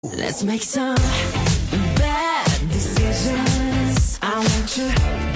Let's make some bad decisions. I want you